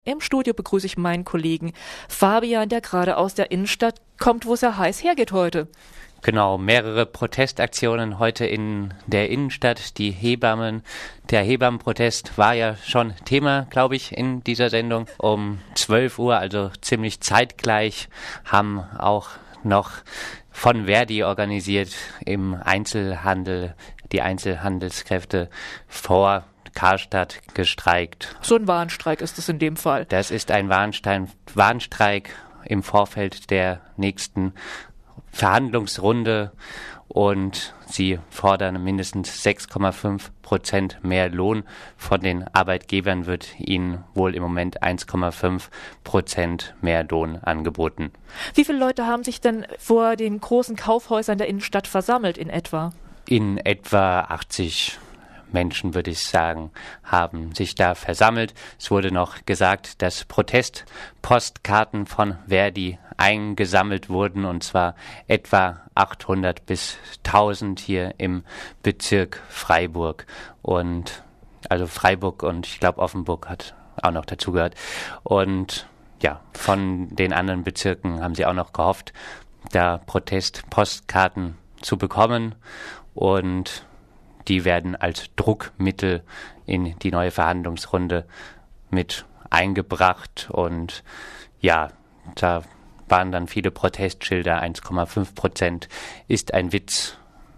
Im Studio begrüße ich meinen Kollegen Fabian, der gerade aus der Innenstadt kommt, wo es ja heiß hergeht heute. Genau, mehrere Protestaktionen heute in der Innenstadt. Der Hebammenprotest war ja schon Thema, glaube ich, in dieser Sendung. Um 12 Uhr, also ziemlich zeitgleich, haben auch noch von Verdi organisiert im Einzelhandel die Einzelhandelskräfte vor Karstadt gestreikt. So ein Warnstreik ist es in dem Fall. Das ist ein Warnstreik im Vorfeld der nächsten Verhandlungsrunde und sie fordern mindestens 6,5% mehr Lohn. Von den Arbeitgebern wird ihnen wohl im Moment 1,5% mehr Lohn angeboten. Wie viele Leute haben sich denn vor den großen Kaufhäusern der Innenstadt versammelt in etwa? In etwa 80 Menschen, würde ich sagen, haben sich da versammelt. Es wurde noch gesagt, dass Protestpostkarten von Verdi eingesammelt wurden, und zwar etwa 800 bis 1000 hier im Bezirk Freiburg. Und also Freiburg und ich glaube Offenburg hat auch noch dazugehört. Und ja, von den anderen Bezirken haben sie auch noch gehofft, da Protestpostkarten zu bekommen, und die werden als Druckmittel in die neue Verhandlungsrunde mit eingebracht. Und ja, da waren dann viele Protestschilder. 1,5% ist ein Witz.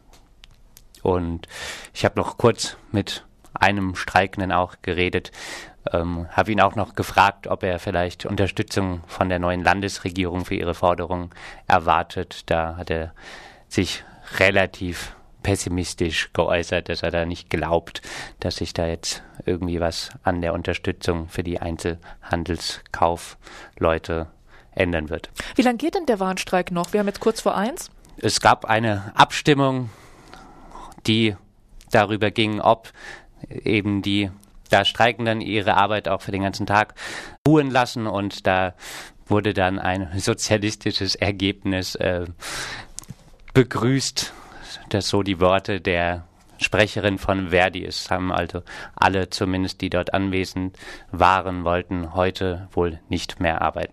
Und ich habe noch kurz mit einem Streikenden auch geredet, habe ihn auch noch gefragt, ob er vielleicht Unterstützung von der neuen Landesregierung für ihre Forderungen erwartet. Da hat er sich relativ pessimistisch geäußert, dass er da nicht glaubt, dass sich da jetzt irgendwie was an der Unterstützung für die Einzelhandelskaufleute ändern wird. Wie lange geht denn der Warnstreik noch? Wir haben jetzt kurz vor 1. Es gab eine Abstimmung, die darüber ging, ob eben die da Streikenden ihre Arbeit auch für den ganzen Tag ruhen lassen, und da wurde dann ein sozialistisches Ergebnis begrüßt. Das so die Worte der Sprecherin von Verdi. Es haben also alle, zumindest die dort anwesend waren, wollten heute wohl nicht mehr arbeiten.